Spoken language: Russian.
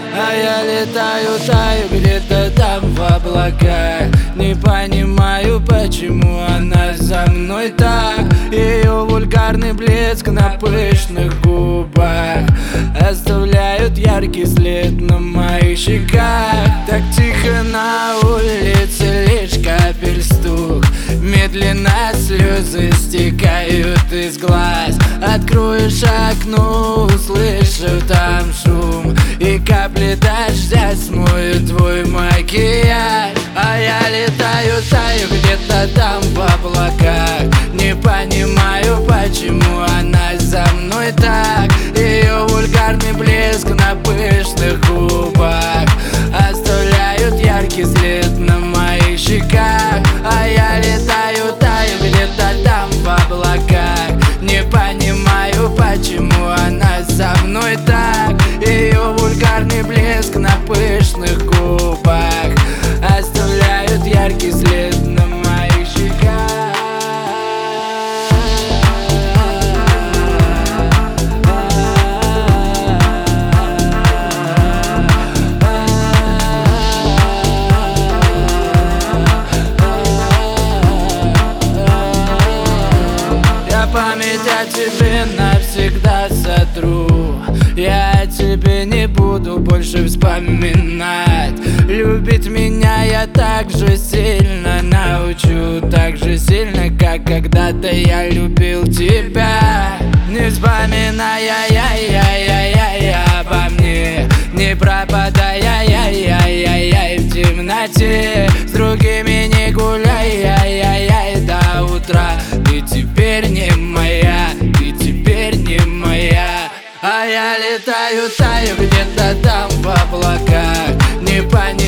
А я летаю, таю где-то там в облаках. Не понимаю, почему она за мной так. Ее вульгарный блеск на пышных губах оставляют яркий след на моих щеках. Так тихо на улице, лишь капель стук. Медленно слезы стекают из глаз. Откроешь окно, услышав там шум, и капли дождя смоют твой макияж. А я летаю, таю где-то там в облаках. Не понимаю, почему она за мной так. Ее вульгарный блеск на пышных губах оставляют яркий след на моих щеках. А я летаю, таю где-то там в облаках. Не понимаю, почему она за мной так. Ее вульгарный блеск на пышных губах оставляют яркий след на моих щеках. Я память о тебе навсегда сотру. Я о тебе не буду больше вспоминать. Любить меня я так же сильно научу, так же сильно, как когда-то я любил тебя. Не вспоминая обо мне, не пропадая в темноте. С другими не гуляй до утра. Ты теперь не моя, ты теперь не моя. А я летаю, таю где-то там в облаках. Не понимаю,